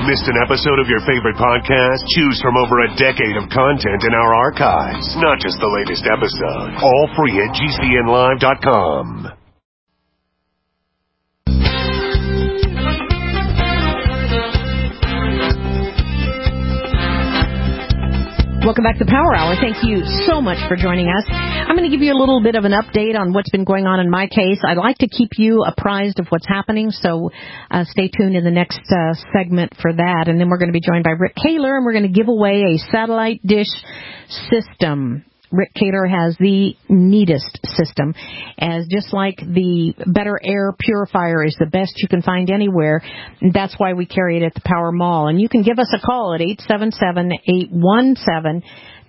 Missed an episode of your favorite podcast? Choose from over a decade of content in our archives, not just the latest episode. All free at GCNlive.com. Welcome back to the Power Hour. Thank you so much for joining us. I'm going to give you a little bit of an update on what's been going on in my case. I'd like to keep you apprised of what's happening, so stay tuned in the next segment for that. And then we're going to be joined by Rick Kaler, and we're going to give away a satellite dish system. Rick Kaler has the neatest system, as just like the Better Air Purifier is the best you can find anywhere. That's why we carry it at the Power Mall. And you can give us a call at 877-817-9829,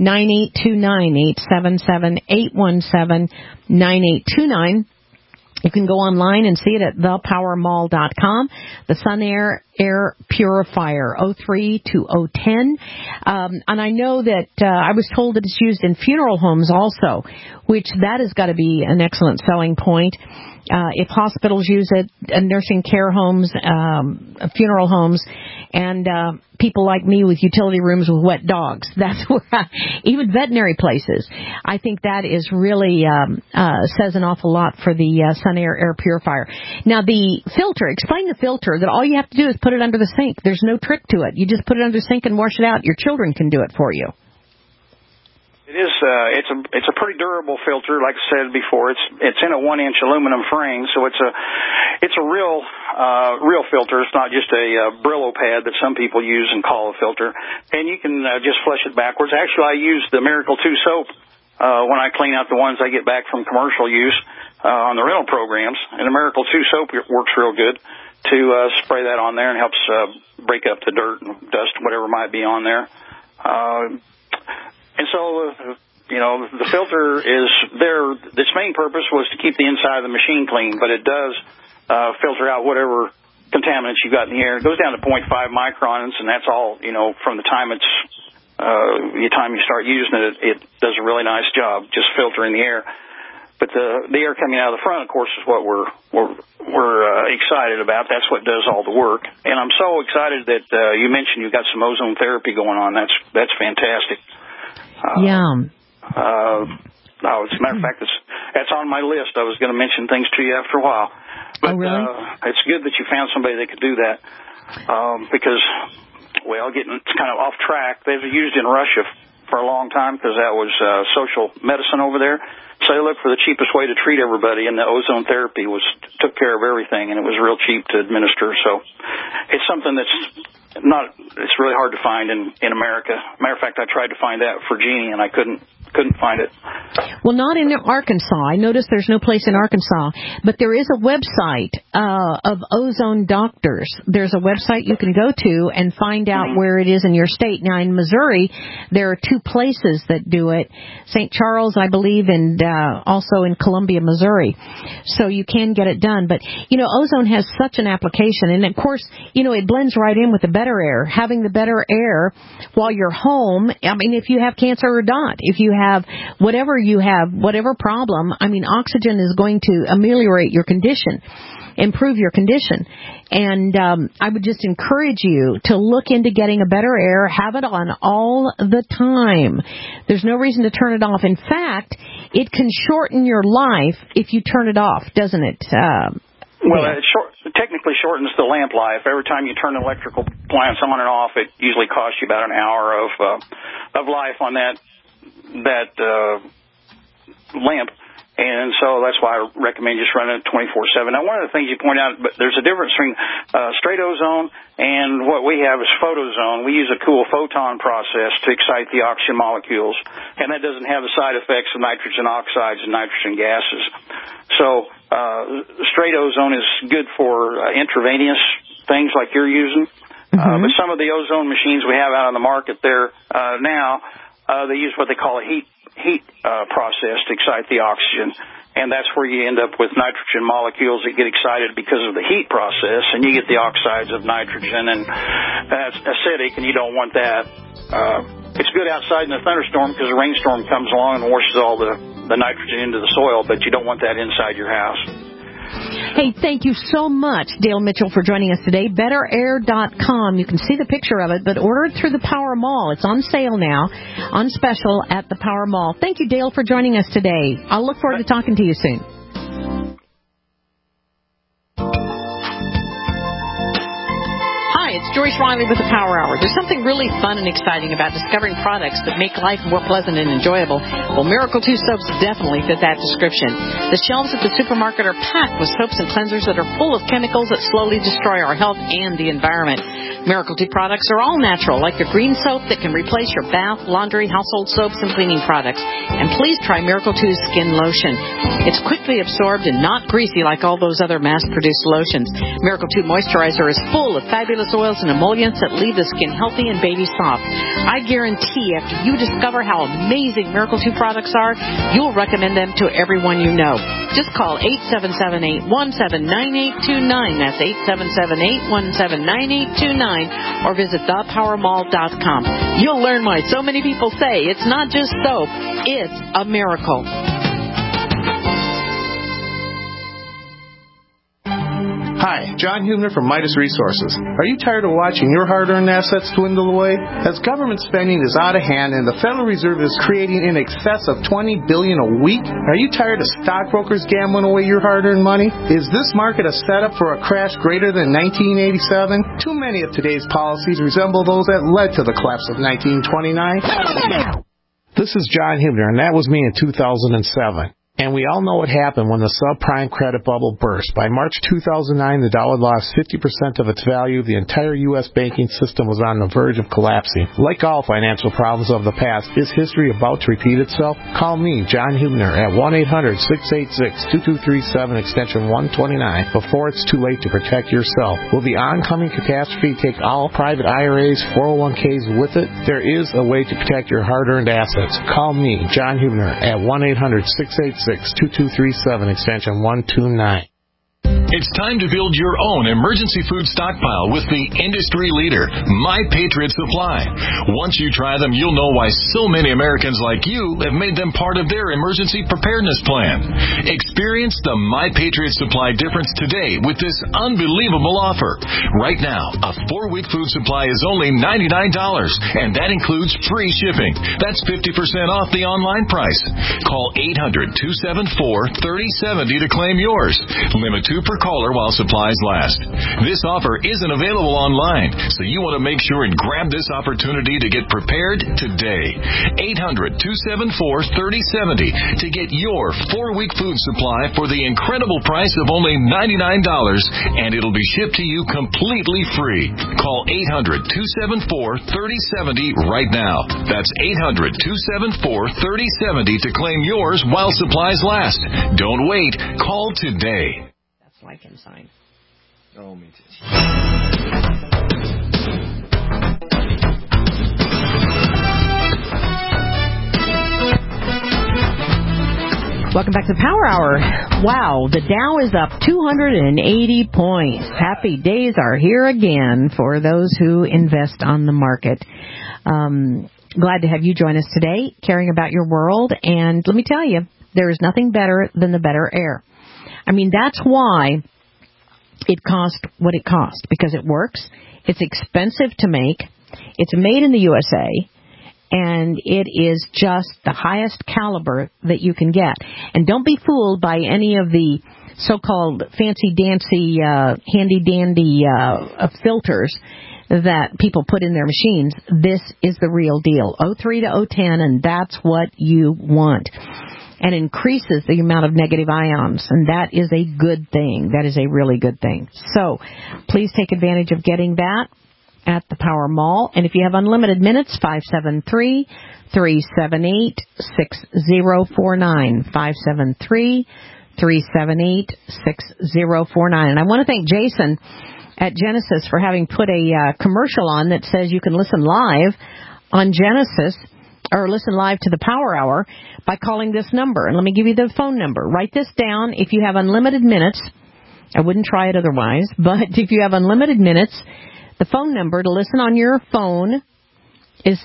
877-817-9829. You can go online and see it at thepowermall.com. The Sun Air Purifier 03 to 010. And I know that I was told that it's used in funeral homes also, which that has got to be an excellent selling point. If hospitals use it, nursing care homes, funeral homes, and people like me with utility rooms with wet dogs. That's where even veterinary places. I think that is really says an awful lot for the Sun Air Purifier. Now, the filter, explain the filter, that all you have to do is put it under the sink. There's no trick to it. You just put it under the sink and wash it out. Your children can do it for you. It is. It's a pretty durable filter. Like I said before, it's in a 1-inch aluminum frame, so it's a real filter. It's not just a Brillo pad that some people use and call a filter. And you can just flush it backwards. Actually, I use the Miracle 2 soap when I clean out the ones I get back from commercial use on the rental programs. And the Miracle 2 soap works real good to spray that on there and helps break up the dirt and dust, whatever might be on there. And so, the filter is there. Its main purpose was to keep the inside of the machine clean, but it does filter out whatever contaminants you've got in the air. It goes down to 0.5 microns, and that's all, from the time you start using it, it does a really nice job just filtering the air. But the air coming out of the front, of course, is what we're excited about. That's what does all the work. And I'm so excited that you mentioned you've got some ozone therapy going on. That's fantastic. As a matter of fact, that's on my list. I was going to mention things to you after a while. But, really? It's good that you found somebody that could do that because, getting kind of off track, they've used in Russia for a long time because that was social medicine over there. So they looked for the cheapest way to treat everybody, and the ozone therapy took care of everything, and it was real cheap to administer. So it's something it's really hard to find in America. Matter of fact, I tried to find that for Jeannie, and I couldn't find it. Well, not in Arkansas. I noticed there's no place in Arkansas, but there is a website of ozone doctors. There's a website you can go to and find out where it is in your state. Now, in Missouri, there are 2 places that do it, St. Charles, I believe, and also in Columbia, Missouri. So you can get it done. But, ozone has such an application. And, of course, it blends right in with the Better Air. Having the Better Air while you're home, if you have cancer or not, if you have whatever problem, oxygen is going to ameliorate your condition, improve your condition. And I would just encourage you to look into getting a Better Air. Have it on all the time. There's no reason to turn it off. In fact, it can shorten your life if you turn it off, doesn't it? It technically shortens the lamp life. Every time you turn electrical appliance on and off, it usually costs you about an hour of life on that lamp. And so that's why I recommend just running it 24/7. Now, one of the things you point out, but there's a difference between straight ozone and what we have is photozone. We use a cool photon process to excite the oxygen molecules, and that doesn't have the side effects of nitrogen oxides and nitrogen gases. So straight ozone is good for intravenous things like you're using. But some of the ozone machines we have out on the market there now, they use what they call a heat process to excite the oxygen, and that's where you end up with nitrogen molecules that get excited because of the heat process, and you get the oxides of nitrogen, and that's acidic, and you don't want that. It's good outside in a thunderstorm because a rainstorm comes along and washes all the nitrogen into the soil, but you don't want that inside your house. Hey, thank you so much, Dale Mitchell, for joining us today. BetterAir.com. You can see the picture of it, but order it through the Power Mall. It's on sale now, on special at the Power Mall. Thank you, Dale, for joining us today. I'll look forward to talking to you soon. Hi, it's Joyce Riley with the Power Hour. There's something really fun and exciting about discovering products that make life more pleasant and enjoyable. Well, Miracle 2 soaps definitely fit that description. The shelves at the supermarket are packed with soaps and cleansers that are full of chemicals that slowly destroy our health and the environment. Miracle 2 products are all natural, like the green soap that can replace your bath, laundry, household soaps, and cleaning products. And please try Miracle 2's skin lotion. It's quickly absorbed and not greasy like all those other mass-produced lotions. Miracle 2 moisturizer is full of fabulous oils and emollients that leave the skin healthy and baby soft. I guarantee after you discover how amazing Miracle 2 products are, you'll recommend them to everyone you know. Just call 877-817-9829. That's 877-817-9829. Or visit thepowermall.com. You'll learn why so many people say it's not just soap, it's a miracle. Hi, John Hubner from Midas Resources. Are you tired of watching your hard-earned assets dwindle away? As government spending is out of hand and the Federal Reserve is creating in excess of $20 billion a week, are you tired of stockbrokers gambling away your hard-earned money? Is this market a setup for a crash greater than 1987? Too many of today's policies resemble those that led to the collapse of 1929. This is John Hubner, and that was me in 2007. And we all know what happened when the subprime credit bubble burst. By March 2009, the dollar lost 50% of its value. The entire U.S. banking system was on the verge of collapsing. Like all financial problems of the past, is history about to repeat itself? Call me, John Hubner, at 1-800-686-2237, extension 129, before it's too late to protect yourself. Will the oncoming catastrophe take all private IRAs, 401ks with it? There is a way to protect your hard-earned assets. Call me, John Hubner, at 1-800-686-2237, extension 129. It's time to build your own emergency food stockpile with the industry leader, My Patriot Supply. Once you try them, you'll know why so many Americans like you have made them part of their emergency preparedness plan. Experience the My Patriot Supply difference today with this unbelievable offer. Right now, a 4-week food supply is only $99, and that includes free shipping. That's 50% off the online price. Call 800-274-3070 to claim yours. Limit 2 per caller while supplies last. This offer isn't available online, so you want to make sure and grab this opportunity to get prepared today. 800-274-3070 to get your 4-week food supply for the incredible price of only $99, and it'll be shipped to you completely free. Call 800-274-3070 right now. That's 800-274-3070 to claim yours while supplies last. Don't wait. Call today. Like and sign. Oh, me too. Welcome back to the Power Hour. Wow, the Dow is up 280 points. Happy days are here again for those who invest on the market. Glad to have you join us today, caring about your world. And let me tell you, there is nothing better than the better air. I mean, that's why it cost what it cost, because it works. It's expensive to make. It's made in the USA, and it is just the highest caliber that you can get. And don't be fooled by any of the so-called fancy-dancy, handy-dandy filters that people put in their machines. This is the real deal. 03 to 010, and that's what you want. And increases the amount of negative ions, and that is a good thing. That is a really good thing. So please take advantage of getting that at the Power Mall. And if you have unlimited minutes, 573-378-6049. 573-378-6049. And I want to thank Jason at Genesis for having put a commercial on that says you can listen live on Genesis, or listen live to the Power Hour by calling this number. And let me give you the phone number. Write this down. If you have unlimited minutes, I wouldn't try it otherwise, but if you have unlimited minutes, the phone number to listen on your phone is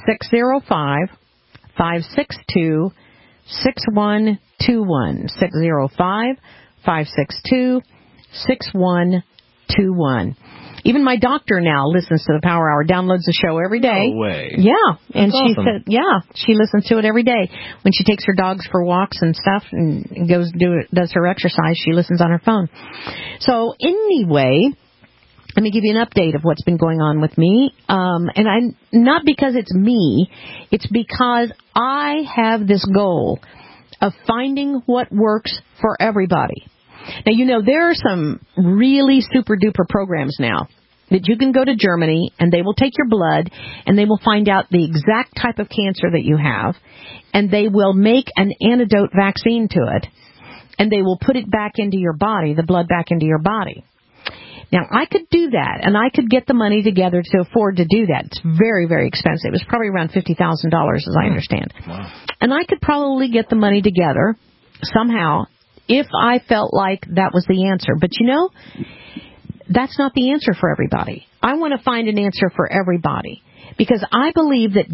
605-562-6121. 605-562-6121. 6121. Even my doctor now listens to the Power Hour, downloads the show every day. No way. Yeah. And That's she awesome. said, she listens to it every day. When she takes her dogs for walks and stuff and does her exercise, she listens on her phone. So anyway, let me give you an update of what's been going on with me. And not because it's me, it's because I have this goal of finding what works for everybody. Now, there are some really super-duper programs now that you can go to Germany, and they will take your blood, and they will find out the exact type of cancer that you have, and they will make an antidote vaccine to it, and they will put it back into your body, the blood back into your body. Now, I could do that, and I could get the money together to afford to do that. It's very, very expensive. It was probably around $50,000, as I understand. Wow. And I could probably get the money together somehow if I felt like that was the answer. But that's not the answer for everybody. I want to find an answer for everybody because I believe that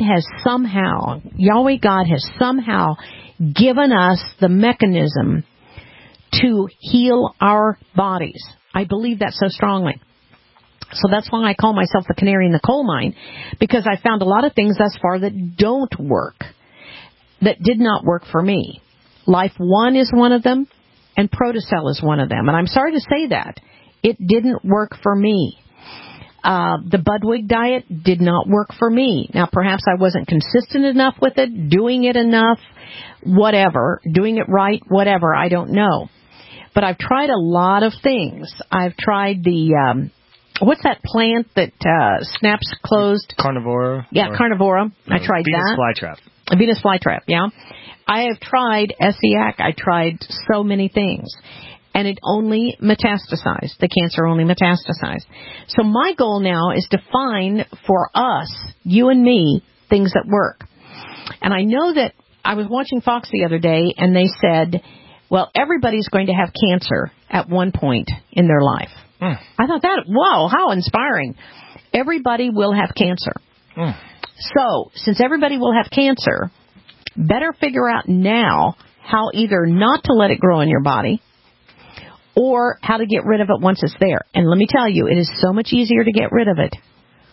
Yahweh God has somehow given us the mechanism to heal our bodies. I believe that so strongly. So that's why I call myself the canary in the coal mine, because I found a lot of things thus far that don't work, that did not work for me. Life One is one of them, and Protocell is one of them. And I'm sorry to say that. It didn't work for me. The Budwig diet did not work for me. Now, perhaps I wasn't consistent enough with it, doing it enough, whatever, doing it right, whatever, I don't know. But I've tried a lot of things. I've tried the, what's that plant that snaps closed? Carnivora. Yeah, Carnivora. I tried Venus that. flytrap. Venus flytrap, yeah. I have tried SEAC. I tried so many things. And it only metastasized. The cancer only metastasized. So my goal now is to find for us, you and me, things that work. And I know that I was watching Fox the other day, and they said, well, everybody's going to have cancer at one point in their life. I thought wow, how inspiring. Everybody will have cancer. So, since everybody will have cancer, better figure out now how either not to let it grow in your body or how to get rid of it once it's there. And let me tell you, it is so much easier to get rid of it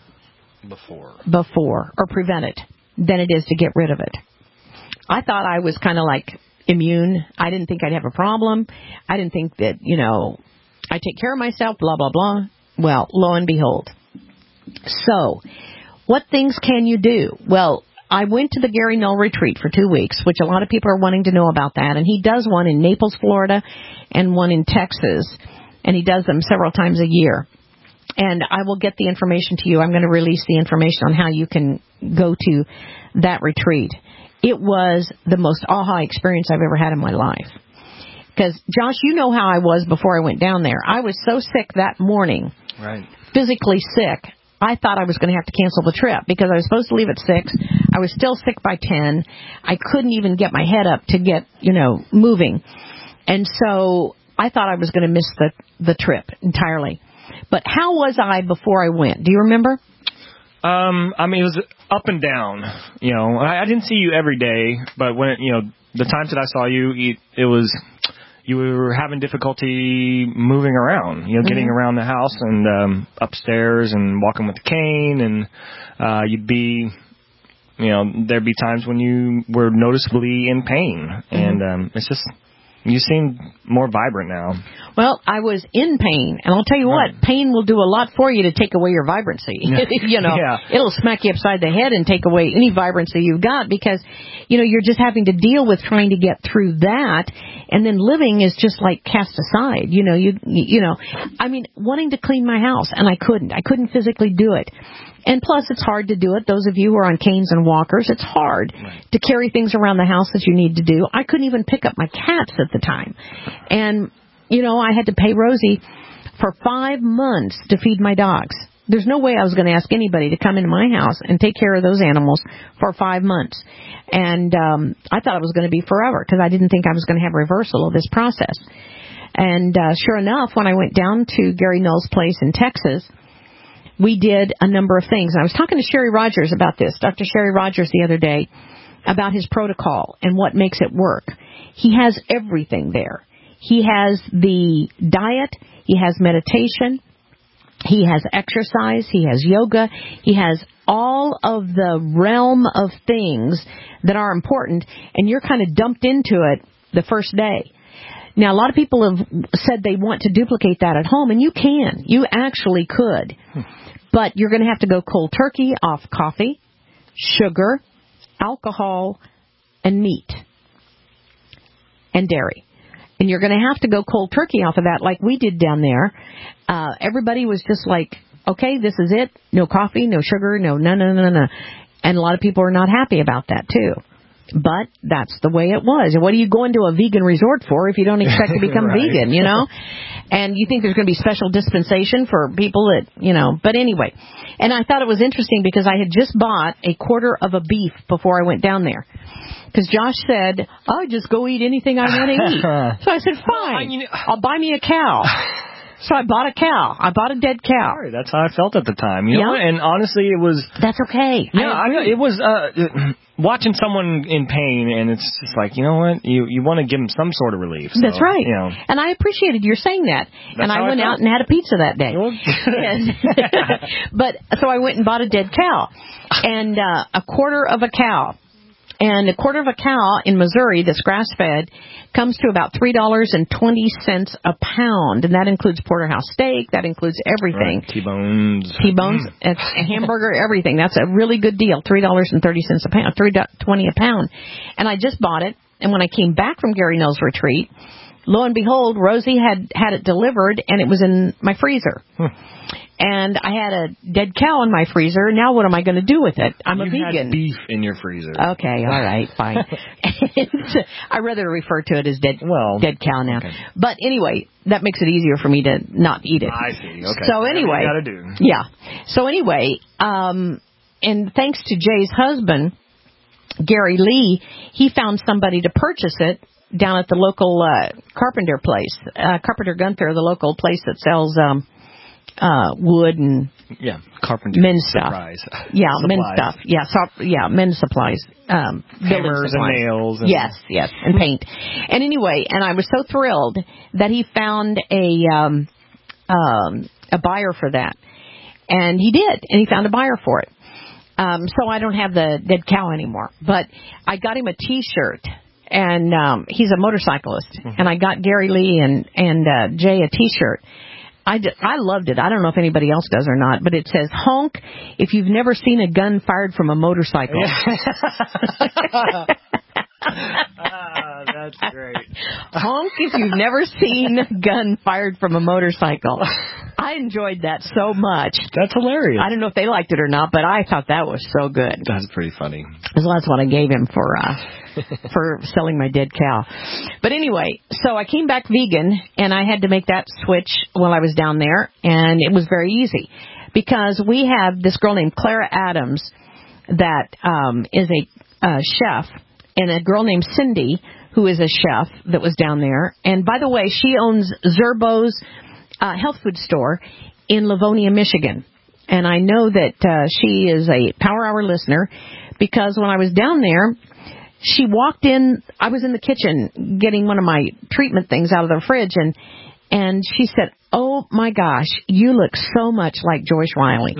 before or prevent it than it is to get rid of it. I thought I was kind of like immune. I didn't think I'd have a problem. I didn't think that, I take care of myself, blah, blah, blah. Well, lo and behold. So, what things can you do? Well, I went to the Gary Null retreat for 2 weeks, which a lot of people are wanting to know about that. And he does one in Naples, Florida, and one in Texas. And he does them several times a year. And I will get the information to you. I'm going to release the information on how you can go to that retreat. It was the most aha experience I've ever had in my life. Because, Josh, you know how I was before I went down there. I was so sick that morning, Right. physically sick, I thought I was going to have to cancel the trip because I was supposed to leave at 6. I was still sick by 10. I couldn't even get my head up to get, moving. And so I thought I was going to miss the trip entirely. But how was I before I went? Do you remember? It was up and down. I didn't see you every day, but when the times that I saw you, it was you were having difficulty moving around. Getting around the house and upstairs and walking with the cane, and you'd be, there'd be times when you were noticeably in pain, and it's just. You seem more vibrant now. Well, I was in pain, and I'll tell you what, pain will do a lot for you to take away your vibrancy. It'll smack you upside the head and take away any vibrancy you've got because, you're just having to deal with trying to get through that, and then living is just like cast aside. Wanting to clean my house, and I couldn't physically do it. And plus, it's hard to do it. Those of you who are on canes and walkers, it's hard to carry things around the house that you need to do. I couldn't even pick up my cats at the time. And, I had to pay Rosie for 5 months to feed my dogs. There's no way I was going to ask anybody to come into my house and take care of those animals for 5 months. And I thought it was going to be forever because I didn't think I was going to have reversal of this process. And sure enough, when I went down to Gary Null's place in Texas, we did a number of things. And I was talking to Sherry Rogers about this, Dr. Sherry Rogers, the other day, about his protocol and what makes it work. He has everything there. He has the diet. He has meditation. He has exercise. He has yoga. He has all of the realm of things that are important, and you're kind of dumped into it the first day. Now, a lot of people have said they want to duplicate that at home, and you can. You actually could. But you're going to have to go cold turkey off coffee, sugar, alcohol, and meat, and dairy. And you're going to have to go cold turkey off of that like we did down there. Everybody was just like, okay, this is it. No coffee, no sugar, no. And a lot of people are not happy about that, too. But that's the way it was. What are you going to a vegan resort for if you don't expect to become right. vegan, you know? And you think there's going to be special dispensation for people that, you know. But anyway, and I thought it was interesting because I had just bought a quarter of a beef before I went down there. Because Josh said, I'll just go eat anything I want to eat. So I said, fine, I'll buy me a cow. So I bought a cow. I bought a dead cow. Sorry, that's how I felt at the time. You know what? And honestly, it was... That's okay. Yeah, I know. It was watching someone in pain, and it's just like, you know what? You want to give them some sort of relief. So, that's right. You know. And I appreciated your saying that. And I went out and had a pizza that day. But so I went and bought a dead cow. And a quarter of a cow. And a quarter of a cow in Missouri that's grass-fed comes to about $3.20 a pound. And that includes porterhouse steak. That includes everything. Right. T-bones. It's a hamburger, everything. That's a really good deal, $3.30 a pound, $3.20 a pound. And I just bought it. And when I came back from Gary Null's retreat, lo and behold, Rosie had it delivered, and it was in my freezer. And I had a dead cow in my freezer. Now what am I going to do with it? I'm a vegan. You had beef in your freezer. Okay, all right, fine. I rather refer to it as dead cow now. Okay. But anyway, that makes it easier for me to not eat it. I see. Okay. So anyway, got to do. Yeah. So anyway, and thanks to Jay's husband, Gary Lee, he found somebody to purchase it down at the local Carpenter place, Carpenter Gunther, the local place that sells wood and carpenter men's stuff. Surprise. Yeah, supplies. men's stuff. Men's supplies. Hammers and nails. And yes, and paint. And anyway, and I was so thrilled that he found a buyer for that, and he did, and he found a buyer for it. So I don't have the dead cow anymore, but I got him a T-shirt. And he's a motorcyclist, and I got Gary Lee and Jay a T-shirt. I loved it. I don't know if anybody else does or not, but it says, honk if you've never seen a gun fired from a motorcycle. That's great. Honk if you've never seen a gun fired from a motorcycle. I enjoyed that so much. That's hilarious. I don't know if they liked it or not, but I thought that was so good. That's pretty funny. So that's what I gave him for selling my dead cow. But anyway, so I came back vegan, and I had to make that switch while I was down there, and it was very easy because we have this girl named Clara Adams that is a chef, and a girl named Cindy who is a chef that was down there. And by the way, she owns Zerbo's health food store in Livonia, Michigan. And I know that she is a Power Hour listener because when I was down there, she walked in. I was in the kitchen getting one of my treatment things out of the fridge, and she said, "Oh my gosh, you look so much like Joyce Riley."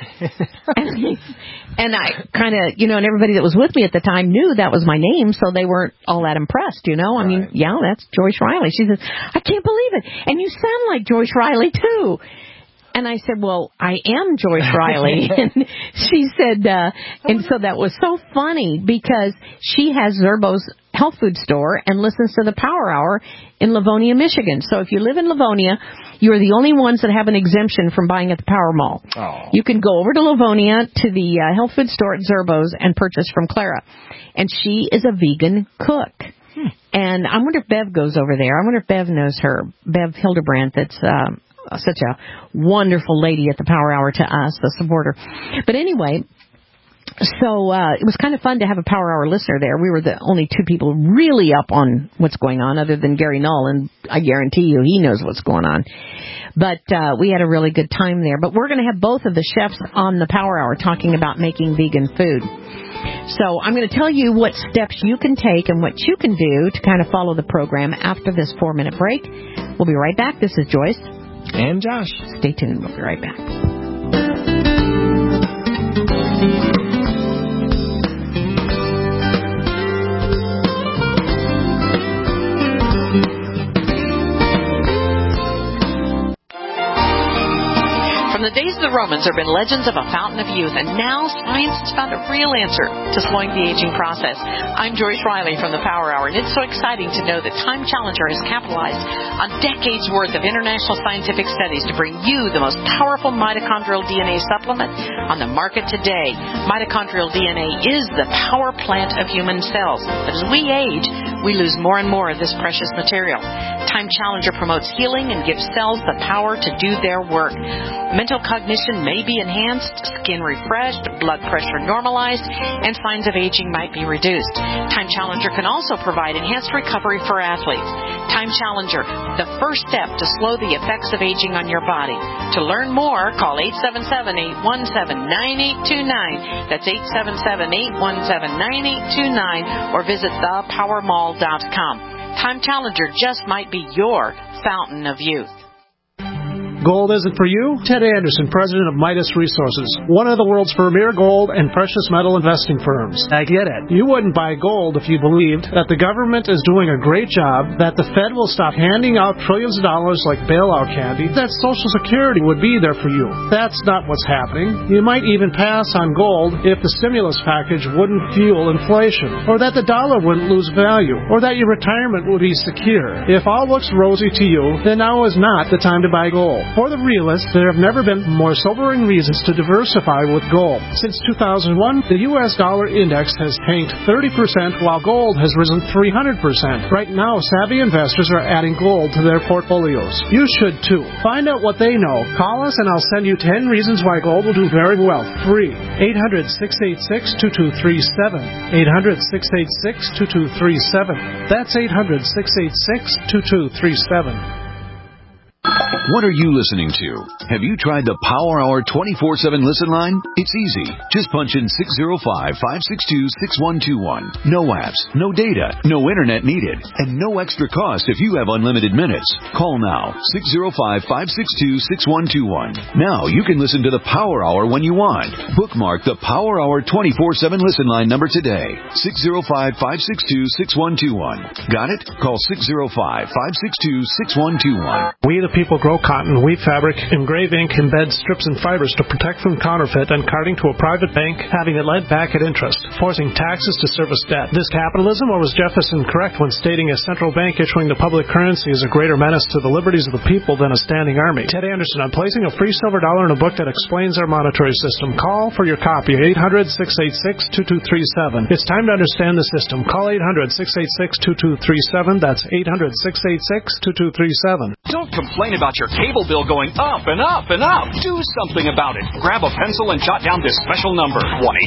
and I kind of, and everybody that was with me at the time knew that was my name, so they weren't all that impressed, I mean, yeah, that's Joyce Riley. She said, "I can't believe it. And you sound like Joyce Riley too." And I said, "Well, I am Joyce Riley." And she said, and so that was so funny because she has Zerbo's health food store and listens to the Power Hour in Livonia, Michigan. So if you live in Livonia, you're the only ones that have an exemption from buying at the Power Mall. Oh. You can go over to Livonia to the health food store at Zerbo's and purchase from Clara. And she is a vegan cook. And I wonder if Bev goes over there. I wonder if Bev knows her. Bev Hildebrandt, that's such a wonderful lady at the Power Hour to us, the supporter. But anyway, so it was kind of fun to have a Power Hour listener there. We were the only two people really up on what's going on other than Gary Null, and I guarantee you he knows what's going on. But we had a really good time there. But we're going to have both of the chefs on the Power Hour talking about making vegan food. So I'm going to tell you what steps you can take and what you can do to kind of follow the program after this 4-minute break. We'll be right back. This is Joyce. And Josh. Stay tuned. We'll be right back. From the days of the Romans, there have been legends of a fountain of youth, and now science has found a real answer to slowing the aging process. I'm Joyce Riley from the Power Hour, and it's so exciting to know that Time Challenger has capitalized on decades' worth of international scientific studies to bring you the most powerful mitochondrial DNA supplement on the market today. Mitochondrial DNA is the power plant of human cells, but as we age, we lose more and more of this precious material. Time Challenger promotes healing and gives cells the power to do their work. Mental cognition may be enhanced, skin refreshed, blood pressure normalized, and signs of aging might be reduced. Time Challenger can also provide enhanced recovery for athletes. Time Challenger, the first step to slow the effects of aging on your body. To learn more, call 877-817-9829. That's 877-817-9829, or visit thepowermall.com. Time Challenger just might be your fountain of youth. Gold isn't for you? Ted Anderson, president of Midas Resources, one of the world's premier gold and precious metal investing firms. I get it. You wouldn't buy gold if you believed that the government is doing a great job, that the Fed will stop handing out trillions of dollars like bailout candy, that Social Security would be there for you. That's not what's happening. You might even pass on gold if the stimulus package wouldn't fuel inflation, or that the dollar wouldn't lose value, or that your retirement would be secure. If all looks rosy to you, then now is not the time to buy gold. For the realists, there have never been more sobering reasons to diversify with gold. Since 2001, the U.S. dollar index has tanked 30%, while gold has risen 300%. Right now, savvy investors are adding gold to their portfolios. You should too. Find out what they know. Call us and I'll send you 10 reasons why gold will do very well. Free. 800-686-2237. 800-686-2237. That's 800-686-2237. What are you listening to? Have you tried the Power Hour 24/7 listen line? It's easy. Just punch in 605-562-6121. No apps, no data, no internet needed, and no extra cost if you have unlimited minutes. Call now, 605-562-6121. Now you can listen to the Power Hour when you want. Bookmark the Power Hour 24/7 listen line number today. 605-562-6121. Got it? Call 605-562-6121. We the people grow cotton, weave fabric, engrave ink, embed strips and fibers to protect from counterfeit and carting to a private bank, having it lent back at interest, forcing taxes to service debt. This capitalism, or was Jefferson correct when stating a central bank issuing the public currency is a greater menace to the liberties of the people than a standing army? Ted Anderson, I'm placing a free silver dollar in a book that explains our monetary system. Call for your copy, 800-686-2237. It's time to understand the system. Call 800-686-2237. That's 800-686-2237. Don't complain about your cable bill going up and up and up. Do something about it. Grab a pencil and jot down this special number,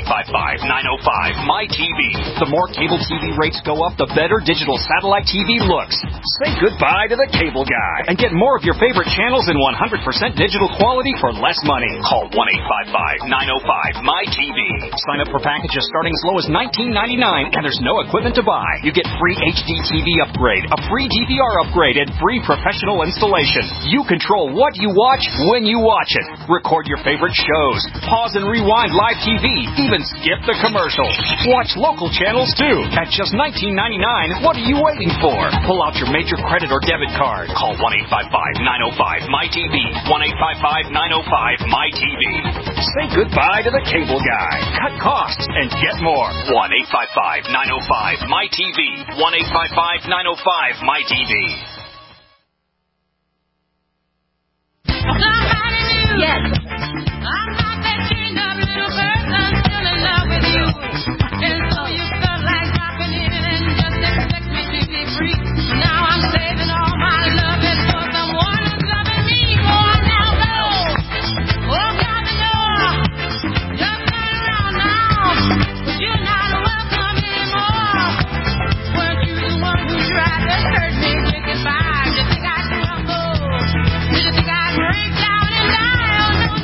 1-855-905-MY-TV. The more cable TV rates go up, the better digital satellite TV looks. Say goodbye to the cable guy and get more of your favorite channels in 100% digital quality for less money. Call 1-855-905-MY-TV. Sign up for packages starting as low as $19.99, and there's no equipment to buy. You get free HD TV upgrade, a free DVR upgrade, and free professional installation. You control what you watch when you watch it. Record your favorite shows. Pause and rewind live TV. Even skip the commercials. Watch local channels too. At just $19.99, what are you waiting for? Pull out your major credit or debit card. Call 1-855-905-MY-TV. 1-855-905-MY-TV. Say goodbye to the cable guy. Cut costs and get more. 1-855-905-MY-TV. 1-855-905-MY-TV. Yes. I'm not that kind of little person still in love with you. And so you felt like dropping in and just expect me to be free. Now I'm saving all my love and for someone who's loving me. Oh, now go. Oh, God, no. Just turn around now. But you're not welcome anymore. Weren't you the one who tried to hurt me? Did you think I'd crumble? Did you think I'd break down and die? Oh, no.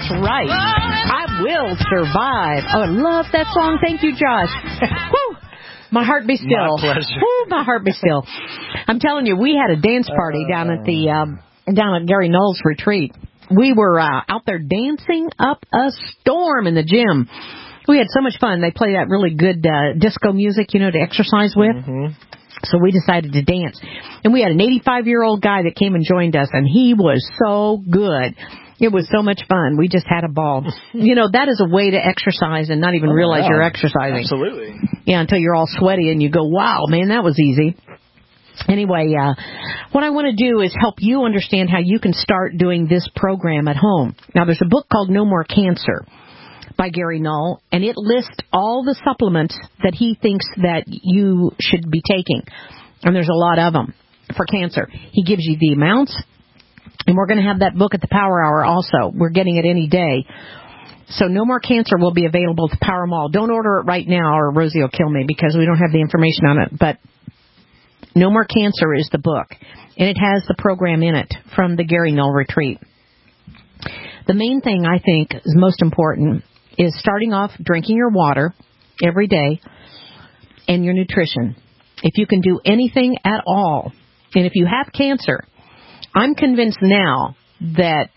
That's right. I will survive. Oh, I love that song. Thank you, Josh. Woo. My heart be still. My pleasure. Woo, my heart be still. I'm telling you, we had a dance party down at Gary Knoll's retreat. We were out there dancing up a storm in the gym. We had so much fun. They play that really good disco music, to exercise with. Mm-hmm. So we decided to dance. And we had an 85-year-old guy that came and joined us, and he was so good. It was so much fun. We just had a ball. That is a way to exercise and not even realize you're exercising. Absolutely. Yeah, until you're all sweaty and you go, wow, man, that was easy. Anyway, what I want to do is help you understand how you can start doing this program at home. Now, there's a book called No More Cancer by Gary Knoll, and it lists all the supplements that he thinks that you should be taking. And there's a lot of them for cancer. He gives you the amounts, and we're going to have that book at the Power Hour also. We're getting it any day. So No More Cancer will be available at the Power Mall. Don't order it right now or Rosie will kill me because we don't have the information on it. But No More Cancer is the book, and it has the program in it from the Gary Knoll retreat. The main thing I think is most important is starting off drinking your water every day and your nutrition. If you can do anything at all, and if you have cancer, I'm convinced now that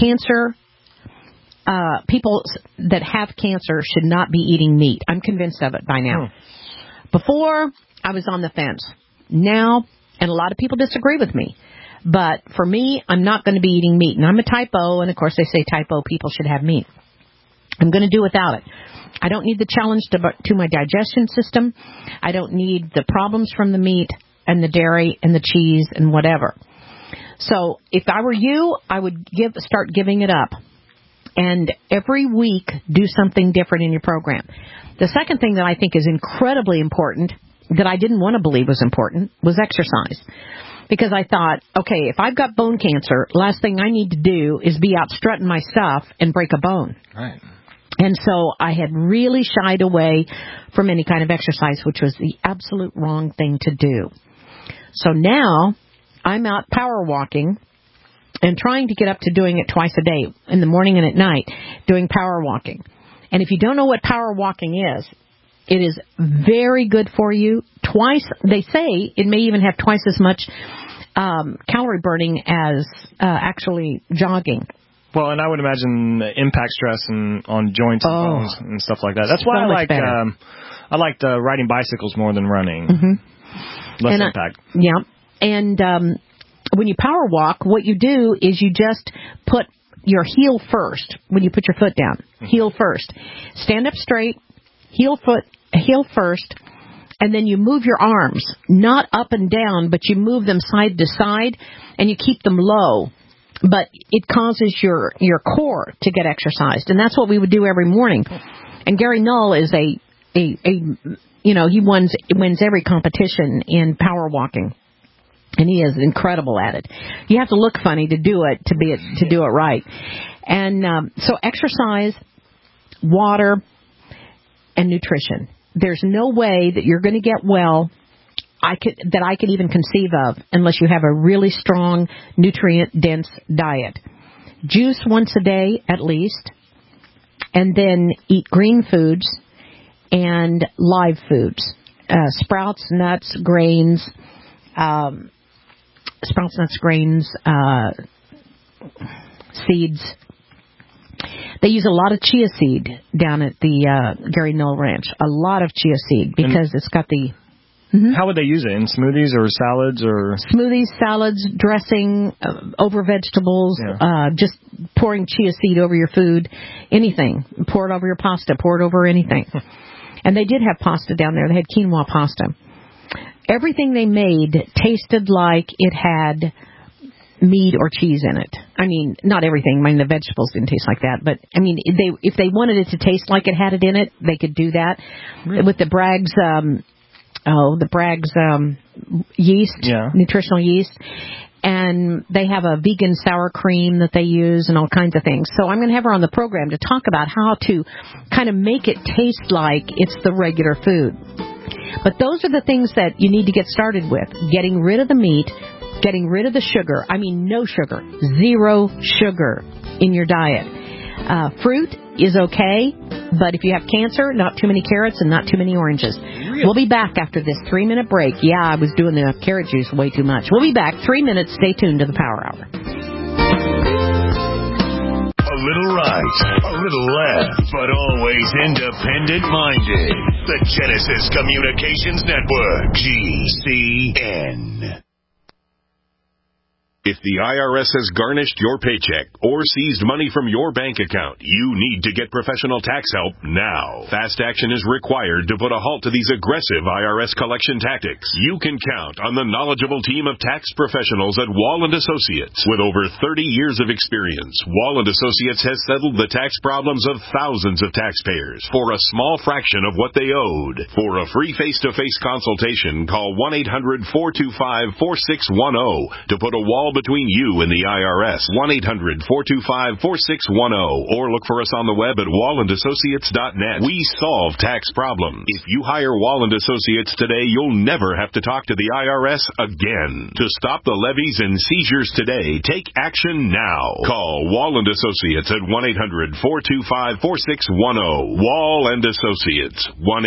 people that have cancer should not be eating meat. I'm convinced of it by now. Before, I was on the fence. Now, and a lot of people disagree with me, but for me, I'm not going to be eating meat. And I'm a type O, and of course they say type O people should have meat. I'm going to do without it. I don't need the challenge to my digestion system. I don't need the problems from the meat and the dairy and the cheese and whatever. So if I were you, I would start giving it up. And every week, do something different in your program. The second thing that I think is incredibly important, that I didn't want to believe was important, was exercise. Because I thought, okay, if I've got bone cancer, last thing I need to do is be out strutting my stuff and break a bone. Right. And so I had really shied away from any kind of exercise, which was the absolute wrong thing to do. So now I'm out power walking and trying to get up to doing it twice a day, in the morning and at night, doing power walking. And if you don't know what power walking is, it is very good for you. They say it may even have twice as much calorie burning as actually jogging. Well, and I would imagine the impact stress on joints and bones and stuff like that. That's why I like riding bicycles more than running. Mm-hmm. Less impact. Yeah. And when you power walk, what you do is you just put your heel first when you put your foot down. Mm-hmm. Heel first. Stand up straight, heel first, and then you move your arms, not up and down, but you move them side to side, and you keep them low. But it causes your core to get exercised, and that's what we would do every morning. And Gary Knoll is he wins every competition in power walking, and he is incredible at it. You have to look funny to do it to do it right. And so exercise, water, and nutrition. There's no way that you're going to get well I could even conceive of unless you have a really strong, nutrient-dense diet. Juice once a day at least, and then eat green foods and live foods. Sprouts, nuts, grains, seeds. They use a lot of chia seed down at the Gary Knoll Ranch. A lot of chia seed because it's got the... Mm-hmm. How would they use it? In smoothies or salads or... Smoothies, salads, dressing, over vegetables, just pouring chia seed over your food, anything. Pour it over your pasta, pour it over anything. And they did have pasta down there. They had quinoa pasta. Everything they made tasted like it had meat or cheese in it. I mean, not everything. I mean, the vegetables didn't taste like that. But, I mean, if they wanted it to taste like it had it in it, they could do that. Really? With the Bragg's... yeast, nutritional yeast. And they have a vegan sour cream that they use and all kinds of things. So I'm going to have her on the program to talk about how to kind of make it taste like it's the regular food. But those are the things that you need to get started with. Getting rid of the meat, getting rid of the sugar. I mean, no sugar, zero sugar in your diet. Fruit is okay, but if you have cancer, not too many carrots and not too many oranges. Really? We'll be back after this 3-minute break. Yeah, I was doing the carrot juice way too much. We'll be back 3 minutes. Stay tuned to the Power Hour. A little right, a little left, but always independent-minded. The Genesis Communications Network, GCN. If the IRS has garnished your paycheck or seized money from your bank account, you need to get professional tax help now. Fast action is required to put a halt to these aggressive IRS collection tactics. You can count on the knowledgeable team of tax professionals at Wall & Associates. With over 30 years of experience, Wall & Associates has settled the tax problems of thousands of taxpayers for a small fraction of what they owed. For a free face-to-face consultation, call 1-800-425-4610 to put a wall between you and the IRS. 1-800-425-4610 or look for us on the web at wallandassociates.net. We solve tax problems. If you hire Wall & Associates today, you'll never have to talk to the IRS again. To stop the levies and seizures today, take action now. Call Wall & Associates at 1-800-425-4610. Wall & Associates.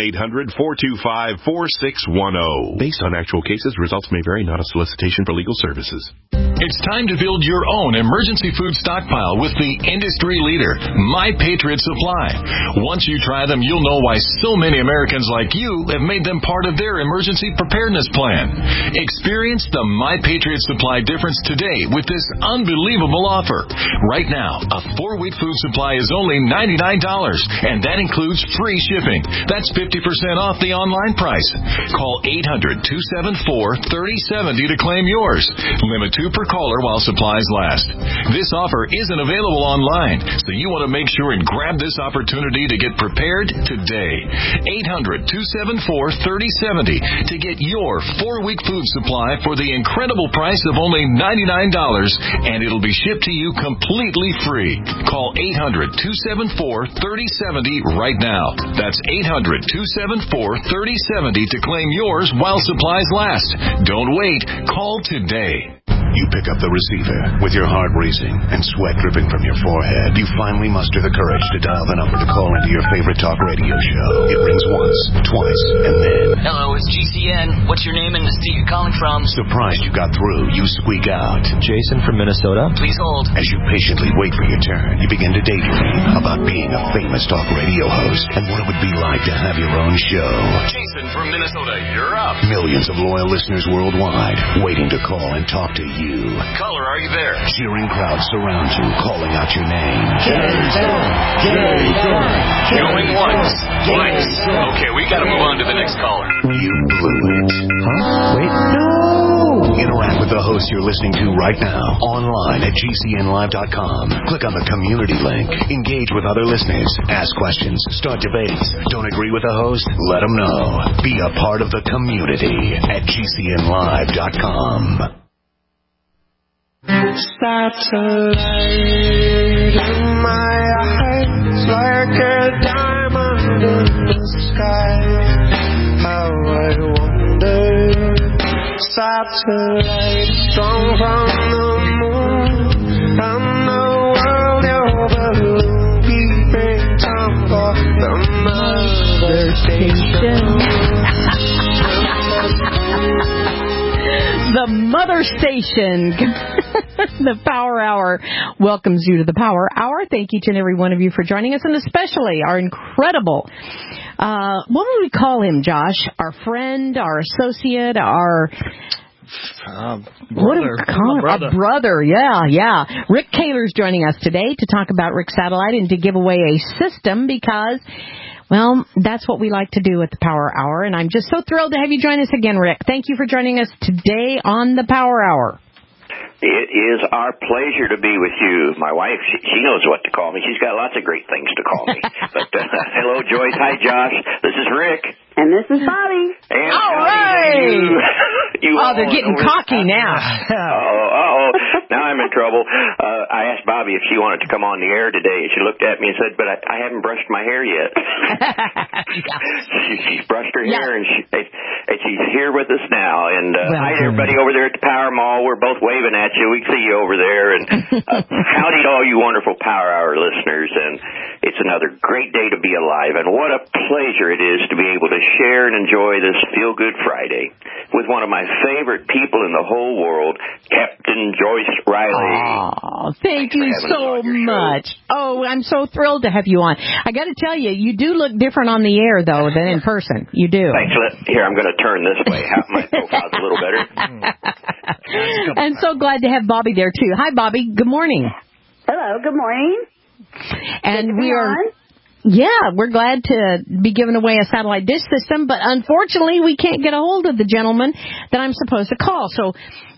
1-800-425-4610. Based on actual cases, results may vary, not a solicitation for legal services. It's time to build your own emergency food stockpile with the industry leader, My Patriot Supply. Once you try them, you'll know why so many Americans like you have made them part of their emergency preparedness plan. Experience the My Patriot Supply difference today with this unbelievable offer. Right now, a 4-week food supply is only $99, and that includes free shipping. That's 50% off the online price. Call 800-274-3070 to claim yours. Limit 2 per caller while supplies last. This offer isn't available online, so you want to make sure and grab this opportunity to get prepared today. 800-274-3070 to get your 4-week food supply for the incredible price of only $99, and it'll be shipped to you completely free. Call 800-274-3070 right now. That's 800-274-3070 to claim yours while supplies last. Don't wait. Call today. You pick up the receiver with your heart racing and sweat dripping from your forehead. You finally muster the courage to dial the number to call into your favorite talk radio show. It rings once, twice, and then... Hello, it's GCN. What's your name and the state you're calling from? Surprised you got through, you squeak out. Jason from Minnesota. Please hold. As you patiently wait for your turn, you begin to daydream about being a famous talk radio host and what it would be like to have your own show. Jason from Minnesota, you're up. Millions of loyal listeners worldwide waiting to call and talk to you. Caller, are you there? Cheering crowds surround you, calling out your name. Jason! Going once, twice. Okay, we gotta move on to the next caller. You blew it. Huh? Wait. No! Interact with the host you're listening to right now, online at GCNlive.com. Click on the community link. Engage with other listeners. Ask questions. Start debates. Don't agree with the host? Let them know. Be a part of the community at GCNlive.com. Satellite in my eyes, like a diamond in the sky. How I wonder, satellite strong from the moon, and the world over keeping time for the mother station. The Mother Station. The Power Hour welcomes you to the Power Hour. Thank each and every one of you for joining us, and especially our incredible, what would we call him, Josh? Our friend, our associate, our... brother. Yeah. Rick Kaler's joining us today to talk about Rick Satellite and to give away a system because... well, that's what we like to do at the Power Hour, and I'm just so thrilled to have you join us again, Rick. Thank you for joining us today on the Power Hour. It is our pleasure to be with you. My wife, she knows what to call me. She's got lots of great things to call me. But hello, Joyce. Hi, Josh. This is Rick. And this is Bobby. And all right. You they're getting cocky now. Now I'm in trouble. I asked Bobby if she wanted to come on the air today, and she looked at me and said, but I haven't brushed my hair yet. She's brushed her hair, and she's here with us now. And hi to everybody over there at the Power Mall. We're both waving at you. We can see you over there. And howdy to all you wonderful Power Hour listeners. And it's another great day to be alive. And what a pleasure it is to be able to share and enjoy this Feel Good Friday with one of my favorite people in the whole world, Captain Joyce Riley. Oh, thank you so much. Oh, I'm so thrilled to have you on. I got to tell you, you do look different on the air, though, than in person. You do. Thanks. Here, I'm going to turn this way. My profile's a little better. I'm so glad to have Bobby there, too. Hi, Bobby. Good morning. Hello. Good morning. And we are... Yeah, we're glad to be giving away a satellite dish system, but unfortunately we can't get a hold of the gentleman that I'm supposed to call. So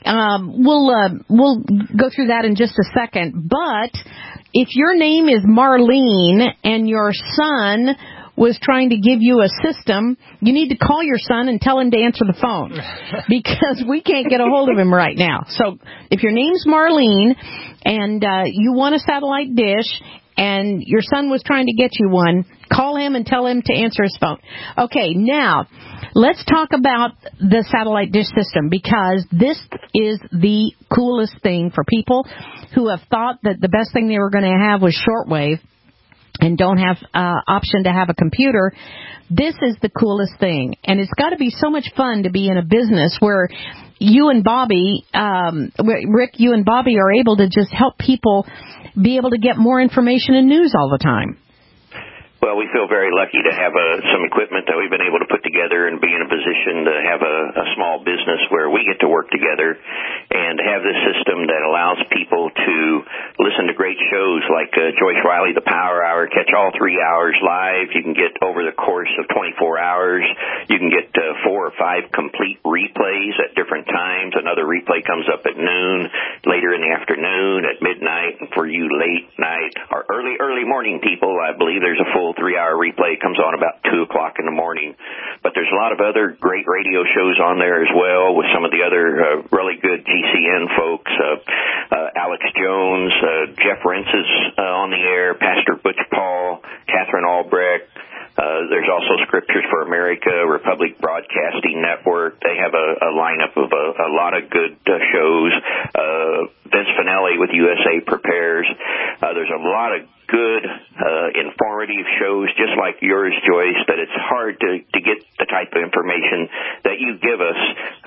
we'll go through that in just a second. But if your name is Marlene and your son was trying to give you a system, you need to call your son and tell him to answer the phone because we can't get a hold of him right now. So if your name's Marlene and you want a satellite dish and your son was trying to get you one, call him and tell him to answer his phone. Okay, now, let's talk about the satellite dish system, because this is the coolest thing for people who have thought that the best thing they were going to have was shortwave and don't have option to have a computer. This is the coolest thing, and it's got to be so much fun to be in a business where you and Bobby, Rick, you and Bobby are able to just help people be able to get more information and news all the time. Well, we feel very lucky to have some equipment that we've been able to put together and be in a position to have a small business where we get to work together and have this system that allows people to listen to great shows like Joyce Riley, The Power Hour, catch all 3 hours live. You can get over the course of 24 hours. You can get 4 or 5 complete replays at different times. Another replay comes up at noon, later in the afternoon, at midnight, and for you late night or early morning people, I believe there's a full 3-hour replay. It comes on about 2 o'clock in the morning. But there's a lot of other great radio shows on there as well with some of the other really good GCN folks. Alex Jones, Jeff Rentz is on the air, Pastor Butch Paul, Catherine Albrecht. There's also Scriptures for America, Republic Broadcasting Network. They have a lineup of a lot of good shows. Vince Finelli with USA Prepares. There's a lot of good, informative shows just like yours, Joyce, that it's hard to get the type of information that you give us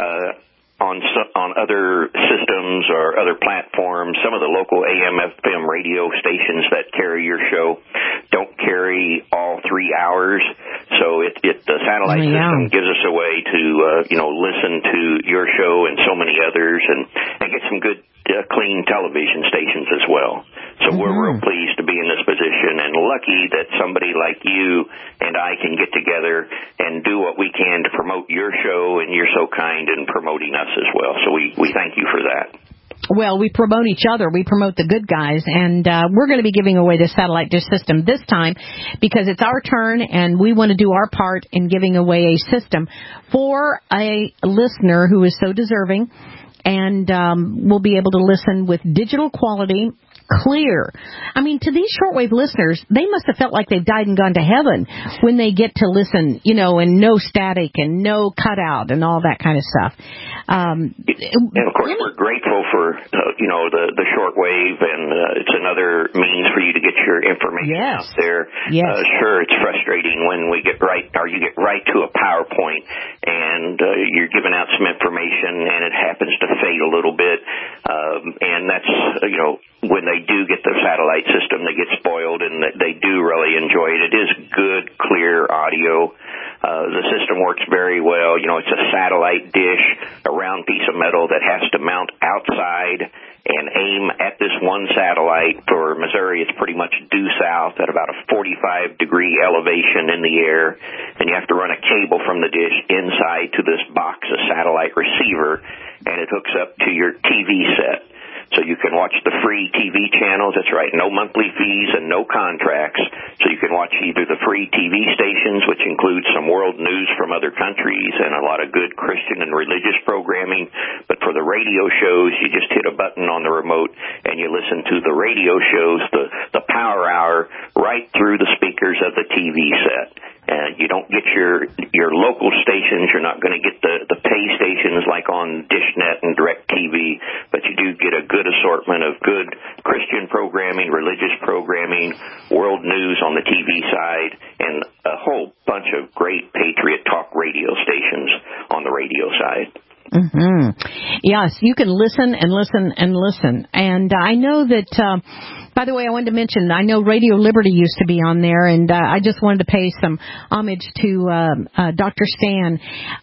on other systems or other platforms. Some of the local AM/FM radio stations that carry your show don't carry all 3 hours, so the satellite system gives us a way to listen to your show and so many others and get some good clean television stations as well. So we're real pleased to be in this position and lucky that somebody like you and I can get together and do what we can to promote your show, and you're so kind in promoting us as well. So we thank you for that. Well, we promote each other. We promote the good guys, and we're going to be giving away the satellite dish system this time because it's our turn, and we want to do our part in giving away a system for a listener who is so deserving, and we'll be able to listen with digital quality, clear. I mean, to these shortwave listeners, they must have felt like they've died and gone to heaven when they get to listen, and no static and no cutout and all that kind of stuff. And of course, we're grateful for the shortwave, and it's another means for you to get your information out there. Yes. Sure, it's frustrating when you get right to a PowerPoint and you're giving out some information and it happens to fade a little bit, and that's when they do get the satellite system, they get spoiled, and they do really enjoy it. It is good, clear audio. The system works very well. It's a satellite dish, a round piece of metal that has to mount outside and aim at this one satellite. For Missouri, it's pretty much due south at about a 45-degree elevation in the air, and you have to run a cable from the dish inside to this box, a satellite receiver, and it hooks up to your TV set. So you can watch the free TV channels. That's right, no monthly fees and no contracts. So you can watch either the free TV stations, which includes some world news from other countries and a lot of good Christian and religious programming. But for the radio shows, you just hit a button on the remote and you listen to the radio shows, the Power Hour, right through the speakers of the TV set. And you don't get your local stations. You're not going to get the pay stations like on DishNet and DirecTV, but you do get a good assortment of good Christian programming, religious programming, world news on the TV side, and a whole bunch of great Patriot Talk radio stations on the radio side. Mm-hmm. Yes, you can listen and listen and listen. And I know that, by the way, I wanted to mention, I know Radio Liberty used to be on there, and I just wanted to pay some homage to Dr. Stan.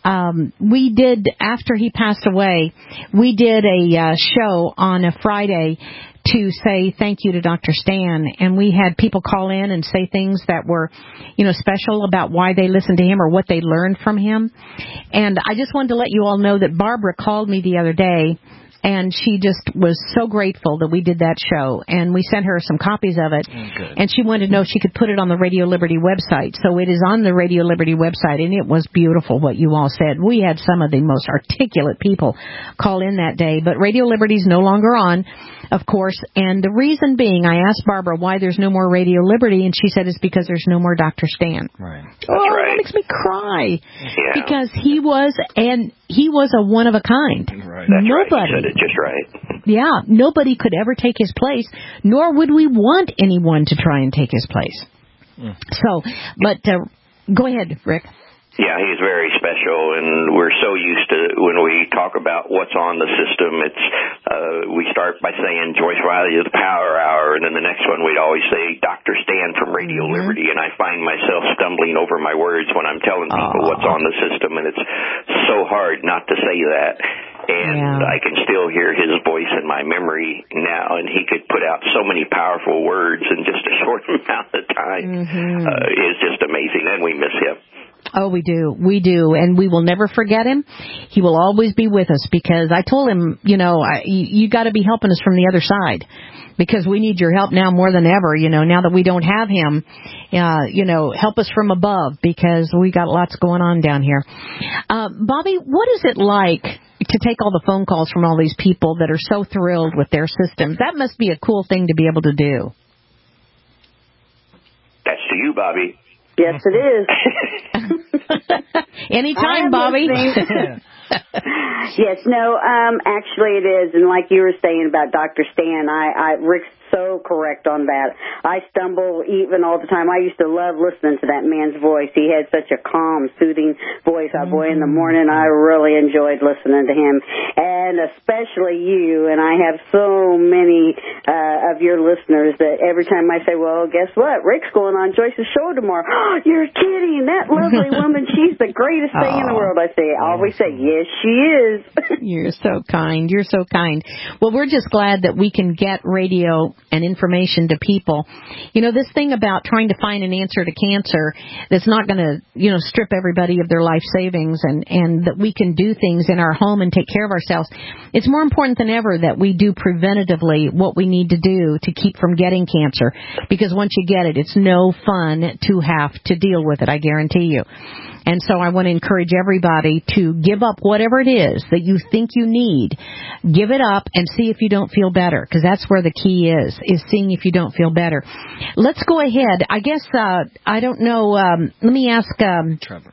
We did, after he passed away, we did a show on a Friday to say thank you to Dr. Stan, and we had people call in and say things that were, special about why they listened to him or what they learned from him. And I just wanted to let you all know that Barbara called me the other day, and she just was so grateful that we did that show. And we sent her some copies of it. And she wanted to know if she could put it on the Radio Liberty website. So it is on the Radio Liberty website, and it was beautiful what you all said. We had some of the most articulate people call in that day. But Radio Liberty's no longer on, of course. And the reason being, I asked Barbara why there's no more Radio Liberty, and she said it's because there's no more Dr. Stan. Right. That makes me cry. Yeah. Because he was a one of a kind. Right. That's nobody. Right. You said it just right. Yeah, nobody could ever take his place, nor would we want anyone to try and take his place. So, but go ahead, Rick. Yeah, he's very special, and we're so used to when we talk about what's on the system, it's we start by saying Joyce Riley of the Power Hour, and then the next one we'd always say Dr. Stan from Radio Liberty, and I find myself stumbling over my words when I'm telling people what's on the system, and it's so hard not to say that. And I can still hear his voice in my memory now, and he could put out so many powerful words in just a short amount of time. It's just amazing, and we miss him. Oh, we do, and we will never forget him. He will always be with us, because I told him, you got to be helping us from the other side, because we need your help now more than ever, now that we don't have him, help us from above, because we got lots going on down here. Bobby, what is it like to take all the phone calls from all these people that are so thrilled with their systems? That must be a cool thing to be able to do. That's to you, Bobby. Yes, it is. Anytime, Bobby. Yes, no, actually it is. And like you were saying about Dr. Stan, Rick's so correct on that. I stumble even all the time. I used to love listening to that man's voice. He had such a calm, soothing voice. Boy, in the morning, I really enjoyed listening to him. And especially you. And I have so many of your listeners that every time I say, well, guess what? Rick's going on Joyce's show tomorrow. Oh, you're kidding. That lovely woman, she's the greatest thing in the world. I always say, yes, she is. You're so kind. You're so kind. Well, we're just glad that we can get radio and information to people. This thing about trying to find an answer to cancer that's not going to, strip everybody of their life savings, and that we can do things in our home and take care of ourselves. It's more important than ever that we do preventatively what we need to do to keep from getting cancer, because once you get it, it's no fun to have to deal with it, I guarantee you. And so I want to encourage everybody to give up whatever it is that you think you need. Give it up and see if you don't feel better, because that's where the key is seeing if you don't feel better. Let's go ahead. I guess, I don't know, let me ask Trevor.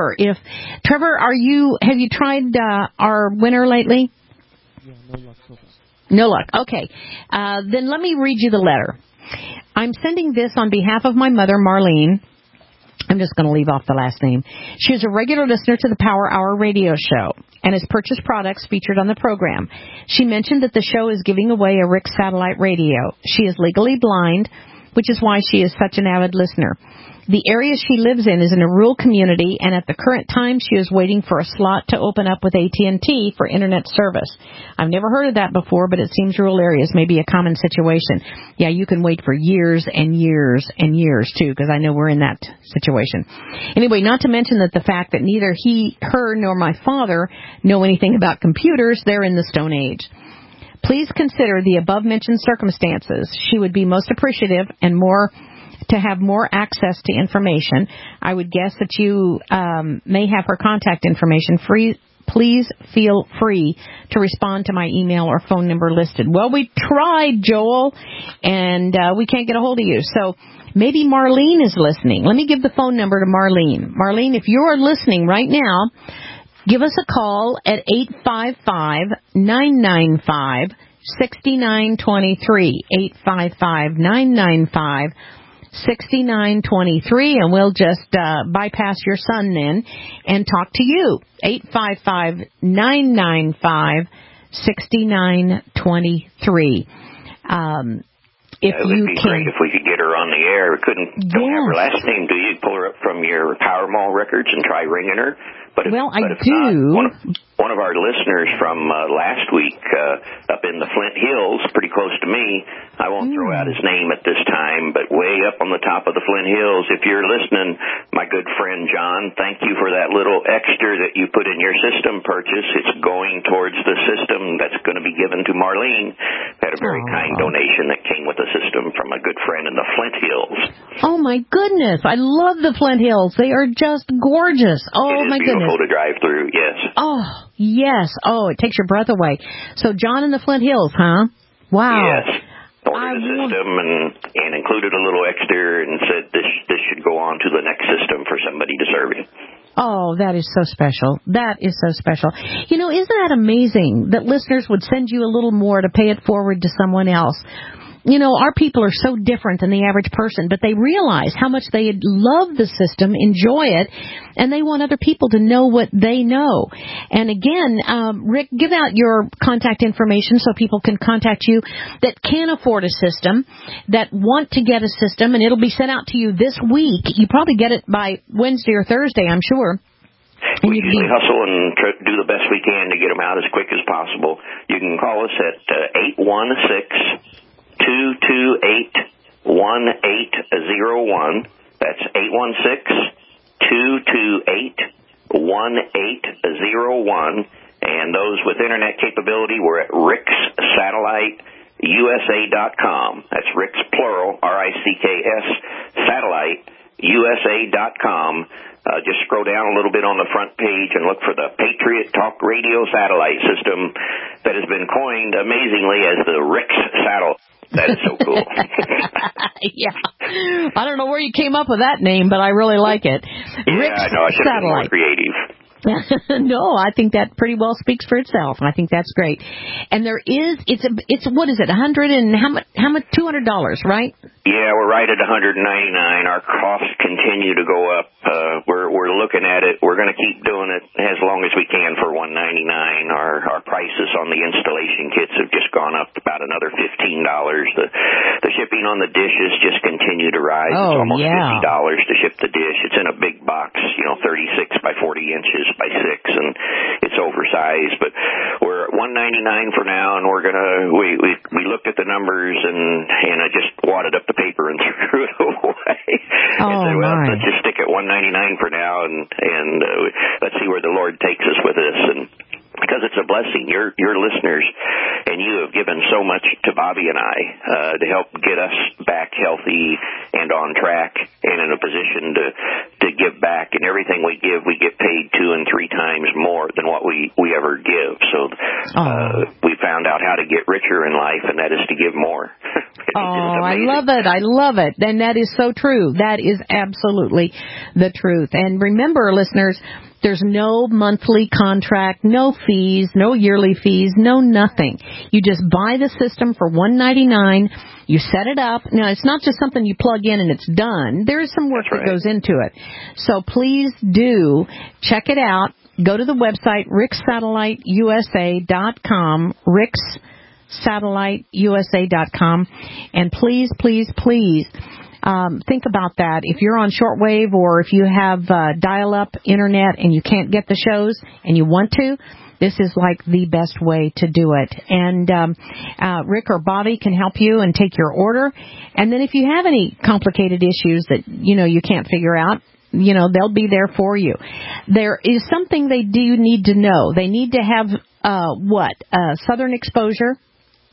Trevor, have you tried our winner lately? Yeah, no luck so far. No luck. Okay. Then let me read you the letter. I'm sending this on behalf of my mother, Marlene. I'm just going to leave off the last name. She is a regular listener to the Power Hour radio show and has purchased products featured on the program. She mentioned that the show is giving away a Rick satellite radio. She is legally blind, which is why she is such an avid listener. The area she lives in is in a rural community, and at the current time, she is waiting for a slot to open up with AT&T for Internet service. I've never heard of that before, but it seems rural areas may be a common situation. Yeah, you can wait for years and years and years, too, because I know we're in that situation. Anyway, not to mention that the fact that neither her, nor my father know anything about computers, they're in the Stone Age. Please consider the above-mentioned circumstances. She would be most appreciative and to have more access to information. I would guess that you may have her contact information. Please feel free to respond to my email or phone number listed. Well, we tried, Joel, and we can't get a hold of you. So maybe Marlene is listening. Let me give the phone number to Marlene. Marlene, if you are listening right now, give us a call at 855-995-6923, 855-995-6923, and we'll just bypass your son then and talk to you. 855-995-6923. It would be great if we could get her on the air. Don't have her last name, do you? Pull her up from your Powerball records and try ringing her? But if do. Not, one of our listeners from last week up in the Flint Hills, pretty close to me, I won't throw out his name at this time, but way up on the top of the Flint Hills, if you're listening, my good friend John, thank you for that little extra that you put in your system purchase. It's going towards the system that's going to be given to Marlene. Had a very kind donation that came with the system from a good friend in the Flint Hills. Oh, my goodness. I love the Flint Hills. They are just gorgeous. Oh, my goodness. Beautiful to drive through, yes. Oh, yes. Oh, it takes your breath away. So, John in the Flint Hills, huh? Wow. Yes. Ordered the system and included a little extra and said this should go on to the next system for somebody to serve you. Oh, that is so special. That is so special. You know, isn't that amazing that listeners would send you a little more to pay it forward to someone else? You know, our people are so different than the average person, but they realize how much they love the system, enjoy it, and they want other people to know what they know. And again, Rick, give out your contact information so people can contact you that can afford a system, that want to get a system, and it'll be sent out to you this week. You probably get it by Wednesday or Thursday, I'm sure. We usually hustle and do the best we can to get them out as quick as possible. You can call us at 816-228-1801. That's 816-228-1801. And those with Internet capability, we're at RicksSatelliteUSA.com. That's Ricks, plural, R-I-C-K-S, SatelliteUSA.com. Just scroll down a little bit on the front page and look for the Patriot Talk Radio satellite system that has been coined amazingly as the Ricks Satellite. That is so cool. Yeah. I don't know where you came up with that name, but I really like it. Yeah, Rick's I know. I should have been more creative. No, I think that pretty well speaks for itself. I think that's great. And there is, it's what is it, $100 and how much, $200, right? Yeah, we're right at $199. Our costs continue to go up. We're looking at it. We're going to keep doing it as long as we can for $199. Our prices on the installation kits have just gone up about another $15. The shipping on the dishes just continue to rise. It's almost $50 to ship the dish. It's in a big box, 36 by 40 inches by 6, and it's oversized. But we're at $199 for now, and we're gonna we looked at the numbers and I just wadded up the paper and threw it away. And said, well, let's just stick at $199 for now, and let's see where the Lord takes us with this. And because it's a blessing, your listeners and you have given so much to Bobby and I to help get us back healthy and on track and in a position to give back. And everything we give, we get paid 2 and 3 times more than what we ever give. So we found out how to get richer in life, and that is to give more. I love it. I love it. And that is so true. That is absolutely the truth. And remember, listeners, there's no monthly contract, no fees, no yearly fees, no nothing. You just buy the system for $199. You set it up. Now, it's not just something you plug in and it's done. There is some work that goes into it. So please do check it out. Go to the website, RicksSatelliteUSA.com, RicksSatelliteUSA.com, and please, please, please, think about that. If you're on shortwave or if you have dial-up internet and you can't get the shows and you want to, this is like the best way to do it. And Rick or Bobby can help you and take your order. And then if you have any complicated issues that, you can't figure out, they'll be there for you. There is something they do need to know. They need to have, southern exposure.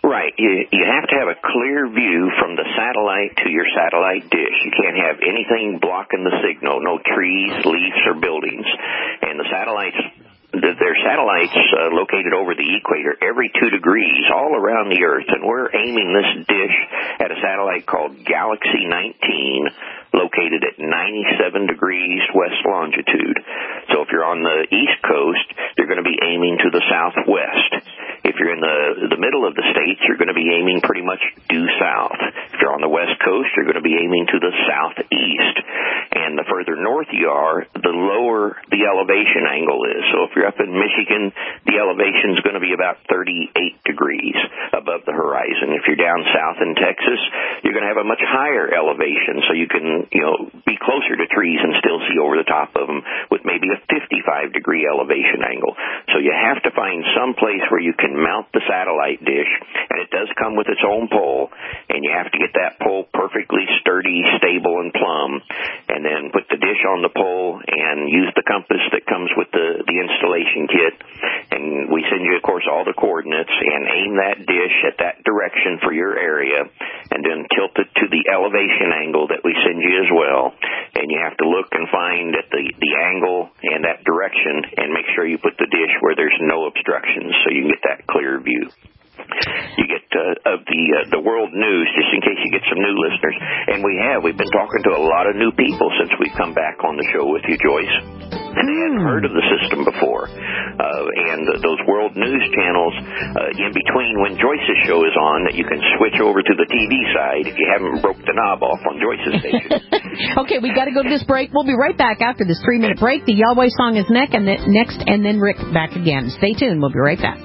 Right. You have to have a clear view from the satellite to your satellite dish. You can't have anything blocking the signal, no trees, leaves, or buildings. And the satellites, they're satellites located over the equator every 2 degrees all around the Earth. And we're aiming this dish at a satellite called Galaxy 19, located at 97 degrees west longitude. So if you're on the East Coast, you're going to be aiming to the southwest. If you're in the middle of the states, you're going to be aiming pretty much due south. If you're on the West Coast, you're going to be aiming to the southeast. And the further north you are, the lower the elevation angle is. So if you're up in Michigan, the elevation is going to be about 38 degrees above the horizon. If you're down south in Texas, you're going to have a much higher elevation, so you can, be closer to trees and still see over the top of them with maybe a 55-degree elevation angle. So you have to find some place where you can mount the satellite dish, and it does come with its own pole, and you have to get that pole perfectly sturdy, stable, and plumb, and then put the dish on the pole and use the compass that comes with the installation kit. And we send you, of course, all the coordinates, and aim that dish at that direction for your area, and then tilt it to the elevation angle that we send you as well. And you have to look and find at the angle and that direction, and make sure you put the dish where there's no obstructions, so you can get that clear view. You get of the world news, just in case you get some new listeners. And we've been talking to a lot of new people since we've come back on the show with you, Joyce. And they hadn't heard of the system before. And those world news channels, in between when Joyce's show is on, that you can switch over to the TV side if you haven't broke the knob off on Joyce's station. Okay, we've got to go to this break. We'll be right back after this 3-minute break. The Yahweh song is next, and then Rick back again. Stay tuned. We'll be right back.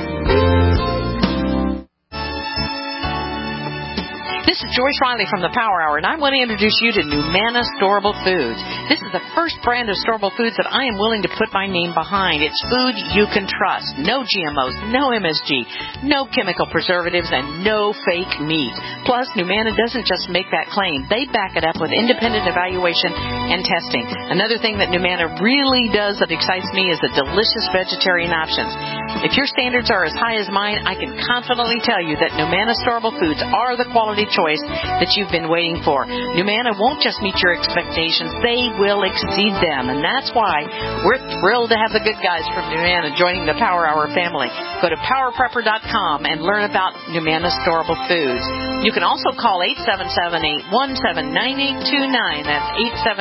This is Joyce Riley from the Power Hour, and I want to introduce you to Numana Storable Foods. This is the first brand of storable foods that I am willing to put my name behind. It's food you can trust. No GMOs, no MSG, no chemical preservatives, and no fake meat. Plus, Numana doesn't just make that claim. They back it up with independent evaluation and testing. Another thing that Numana really does that excites me is the delicious vegetarian options. If your standards are as high as mine, I can confidently tell you that Numana Storable Foods are the quality choice that you've been waiting for. Numana won't just meet your expectations, they will exceed them. And that's why we're thrilled to have the good guys from Numana joining the Power Hour family. Go to powerprepper.com and learn about Numana Storable Foods. You can also call 877-817-9829. That's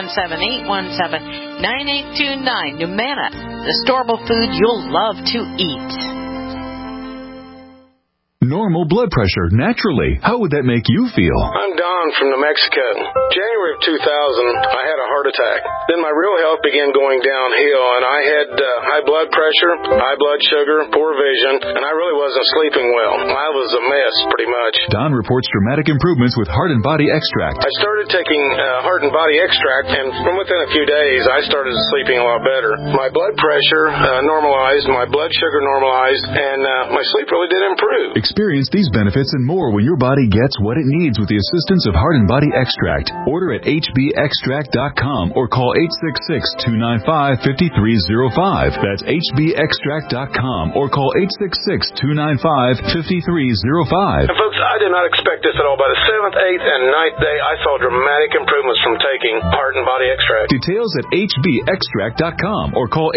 877-817-9829. Numana, the storable food you'll love to eat. Normal blood pressure, naturally. How would that make you feel? I'm Don from New Mexico. January of 2000, I had a heart attack. Then my real health began going downhill, and I had high blood pressure, high blood sugar, poor vision, and I really wasn't sleeping well. I was a mess, pretty much. Don reports dramatic improvements with Heart and Body Extract. I started taking Heart and Body Extract, and from within a few days, I started sleeping a lot better. My blood pressure normalized, my blood sugar normalized, and my sleep really did improve. Experience these benefits and more when your body gets what it needs with the assistance of Heart and Body Extract. Order at hbextract.com or call 866-295-5305. That's hbextract.com or call 866-295-5305. And folks, I did not expect this at all. By the 7th, 8th, and 9th day, I saw dramatic improvements from taking Heart and Body Extract. Details at hbextract.com or call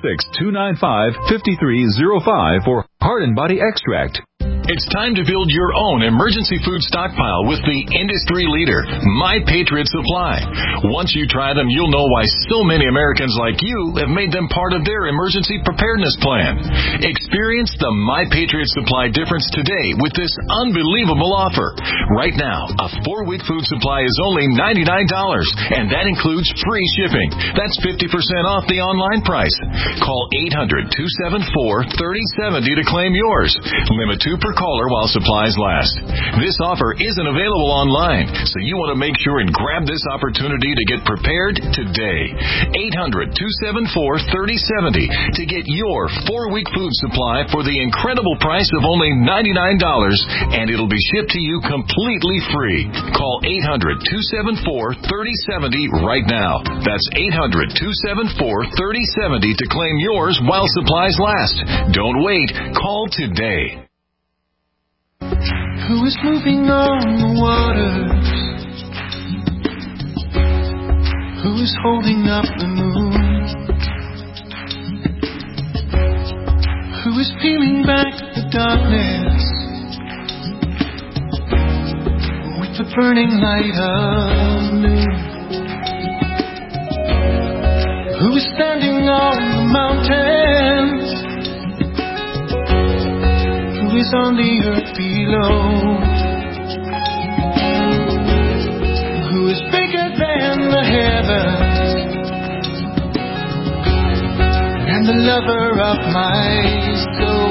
866-295-5305 for Heart and Body Extract. It's time to build your own emergency food stockpile with the industry leader, My Patriot Supply. Once you try them, you'll know why so many Americans like you have made them part of their emergency preparedness plan. Experience the My Patriot Supply difference today with this unbelievable offer. Right now, a 4-week food supply is only $99, and that includes free shipping. That's 50% off the online price. Call 800-274-3070 to claim yours. Limit 2 per caller while supplies last. This offer isn't available online, so you want to make sure and grab this opportunity to get prepared today. 800-274-3070 to get your 4-week food supply for the incredible price of only $99, and it'll be shipped to you completely free. Call 800-274-3070 right now. That's 800-274-3070 to claim yours while supplies last. Don't wait. Call today. Who is moving on the waters? Who is holding up the moon? Who is peeling back the darkness with the burning light of noon? Who is standing on the mountains? Who is on the earth below? Who is bigger than the heavens and the lover of my soul?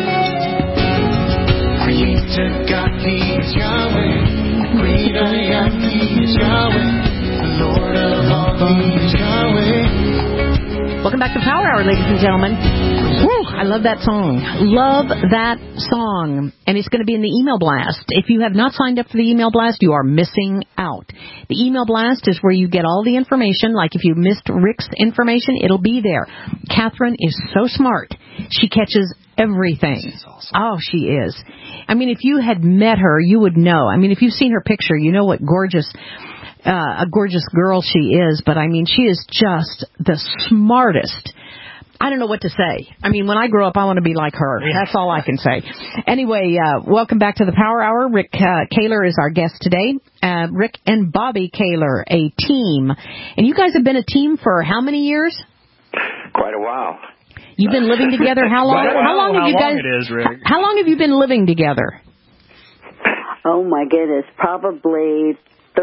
Creator God, He is Yahweh. Creator God, He is Yahweh. The Lord of all, He is Yahweh. Welcome back to Power Hour, ladies and gentlemen. Woo, I love that song. Love that song. And it's going to be in the email blast. If you have not signed up for the email blast, you are missing out. The email blast is where you get all the information. Like if you missed Rick's information, it'll be there. Catherine is so smart. She catches everything. Awesome. Oh, she is. I mean, if you had met her, you would know. I mean, if you've seen her picture, you know what a gorgeous girl she is, but I mean, she is just the smartest. I don't know what to say. I mean, when I grow up, I want to be like her. That's all I can say. Anyway, welcome back to the Power Hour. Rick Kaler is our guest today. Rick and Bobby Kaler, a team. And you guys have been a team for how many years? Quite a while. You've been living together how long? How long have you guys? How long have you been living together? Oh my goodness, probably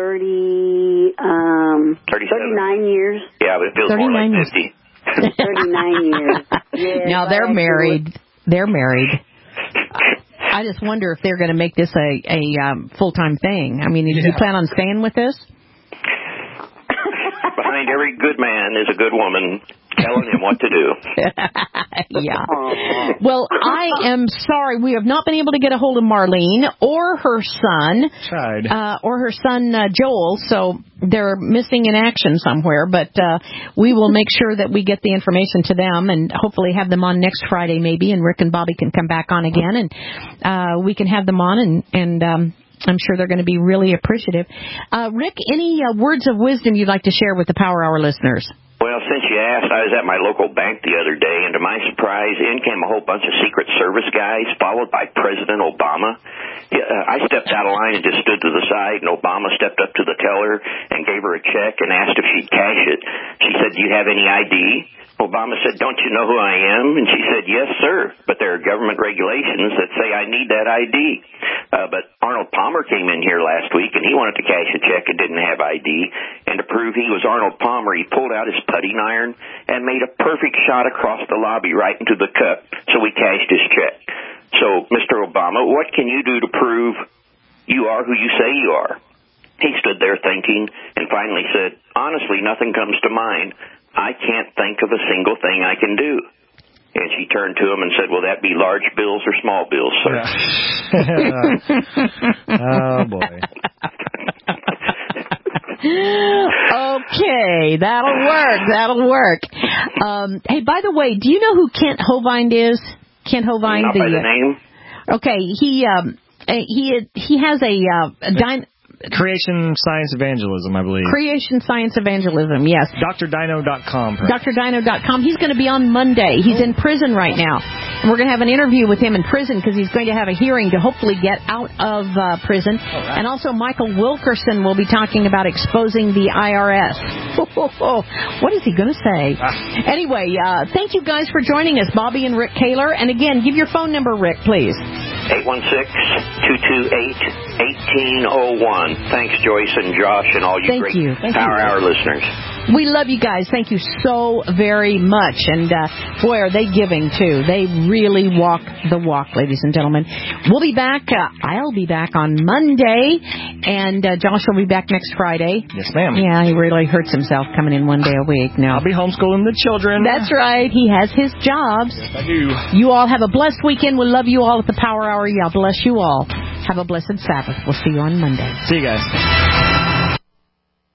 39 years. Yeah, but it feels more like 50. 39 years. Yes, now they're married. They're married. I just wonder if they're going to make this a full-time thing. I mean, do you plan on staying with this? Behind every good man is a good woman telling him what to do. Yeah. Well, I am sorry. We have not been able to get a hold of Marlene or her son. Joel, so they're missing in action somewhere. But we will make sure that we get the information to them and hopefully have them on next Friday maybe, and Rick and Bobby can come back on again, and we can have them on, and I'm sure they're going to be really appreciative. Rick, any words of wisdom you'd like to share with the Power Hour listeners? Well, since you asked, I was at my local bank the other day, and to my surprise, in came a whole bunch of Secret Service guys, followed by President Obama. I stepped out of line and just stood to the side, and Obama stepped up to the teller and gave her a check and asked if she'd cash it. She said, "Do you have any ID?" Obama said, "Don't you know who I am?" And she said, "Yes, sir, but there are government regulations that say I need that ID." But Arnold Palmer came in here last week, and he wanted to cash a check and didn't have ID. And to prove he was Arnold Palmer, he pulled out his putting iron and made a perfect shot across the lobby right into the cup. So we cashed his check. So, Mr. Obama, what can you do to prove you are who you say you are? He stood there thinking and finally said, "Honestly, nothing comes to mind. I can't think of a single thing I can do." And she turned to him and said, "Will that be large bills or small bills, sir?" Oh, boy. Okay, that'll work. Hey, by the way, do you know who Kent Hovind is? Kent Hovind, not by the name. Okay, he has a Creation Science Evangelism, I believe. Creation Science Evangelism, yes. DrDino.com. DrDino.com. He's going to be on Monday. He's in prison right now. And we're going to have an interview with him in prison because he's going to have a hearing to hopefully get out of prison. Right. And also Michael Wilkerson will be talking about exposing the IRS. What is he going to say? Anyway, thank you guys for joining us, Bobby and Rick Kaler. And again, give your phone number, Rick, please. 816-228-1801. Thanks, Joyce and Josh and all you great Power Hour listeners. We love you guys. Thank you so very much. And, boy, are they giving, too. They really walk the walk, ladies and gentlemen. We'll be back. I'll be back on Monday. And Josh will be back next Friday. Yes, ma'am. Yeah, he really hurts himself coming in one day a week now. I'll be homeschooling the children. That's right. He has his jobs. Yes, I do. You all have a blessed weekend. We love you all at the Power Hour. Yeah, bless you all. Have a blessed Sabbath. We'll see you on Monday. See you guys.